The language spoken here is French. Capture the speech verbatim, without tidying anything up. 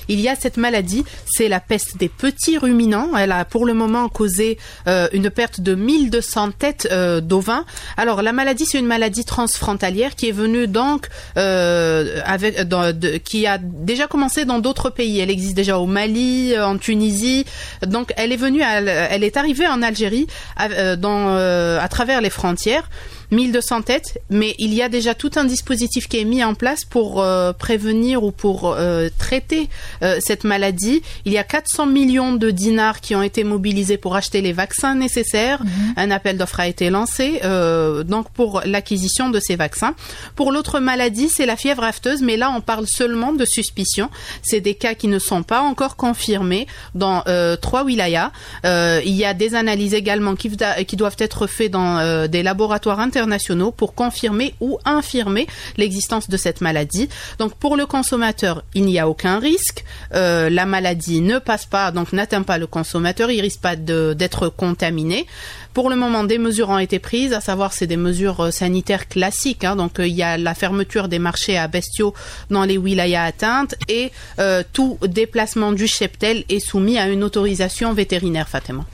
il y a cette maladie, c'est la peste des petits ruminants. Elle a pour le moment causé euh, une perte de mille deux cents têtes euh, d'ovins. Alors la maladie, c'est une maladie transfrontalière qui est venue donc euh, avec dans, de, qui a déjà commencé dans d'autres pays. Elle existe déjà au Mali, en Tunisie. Donc elle est venue, à, elle est arrivée en Algérie à, dans, euh, à travers les frontières. mille deux cents têtes, mais il y a déjà tout un dispositif qui est mis en place pour euh, prévenir ou pour euh, traiter euh, cette maladie. Il y a quatre cents millions de dinars qui ont été mobilisés pour acheter les vaccins nécessaires. Mmh. Un appel d'offres a été lancé euh, donc pour l'acquisition de ces vaccins. Pour l'autre maladie, c'est la fièvre afteuse, mais là on parle seulement de suspicion. C'est des cas qui ne sont pas encore confirmés dans euh, trois wilayas. Euh, il y a des analyses également qui, qui doivent être faites dans euh, des laboratoires internationaux internationaux pour confirmer ou infirmer l'existence de cette maladie. Donc pour le consommateur, il n'y a aucun risque. Euh, la maladie ne passe pas, donc n'atteint pas le consommateur, il risque pas de, d'être contaminé. Pour le moment, des mesures ont été prises, à savoir c'est des mesures sanitaires classiques. Hein, donc euh, il y a la fermeture des marchés à bestiaux dans les wilayas atteintes et euh, tout déplacement du cheptel est soumis à une autorisation vétérinaire, Fatima.